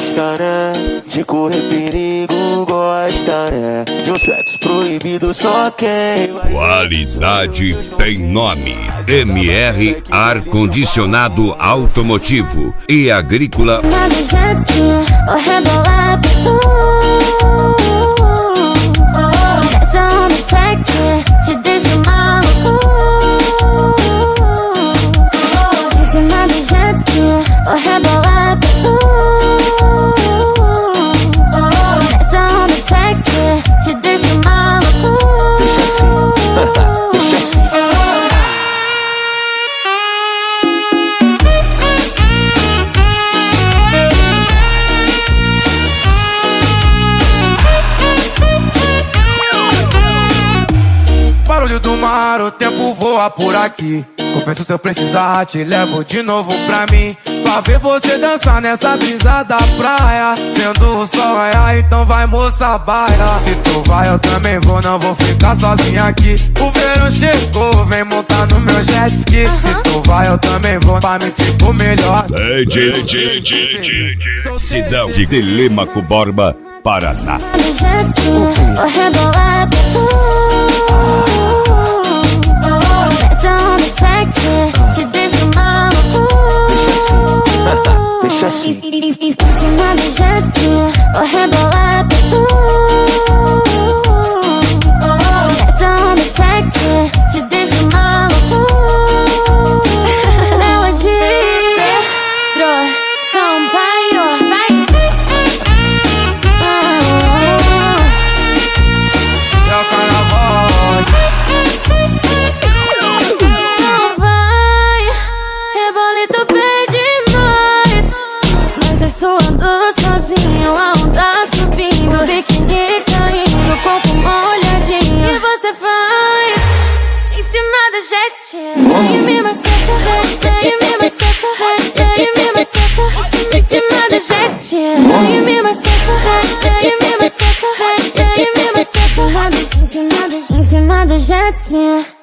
gosta, né? De correr perigo, gosta, né? De um sexo proibido, só quem vai. Qualidade tem nome. MR Ar-Condicionado Automotivo e Agrícola. Te deixa maluco. Em cima do jet ski, vou rebolar pra tu. Essa onda sexy te deixa maluco. Deixa assim, deixa assim. Barulho do mar, o tempo voa por aqui. Confesso, se eu precisar, te levo de novo pra mim. Pra ver você dançar nessa brisa da praia, vendo o sol raiar, então vai, moça, baila. Se tu vai, eu também vou, não vou ficar sozinha aqui. O verão chegou, vem montar no meu jet ski. Se tu vai, eu também vou, pra mim fico melhor. Cidade de Telêmaco Borba, Paraná. Vou rebolar pra tu. Essa onda sexy te deixa maluco. Deixa assim. Em cima do jet ski, vou rebolar pra tu. Essa onda sexy te deixa maluco. Melodia, Sampaio, vai. É o carnaval. Não vai, rebolito pede mais. Mas eu suando sozinho, a onda subindo, o biquíni caindo, corpo molhadinho. E você faz em cima do jet. Aí me maceta, aí me maceta, aí me maceta. Em cima do jet. Aí me maceta, aí me maceta, aí me maceta. Em cima do jet ski.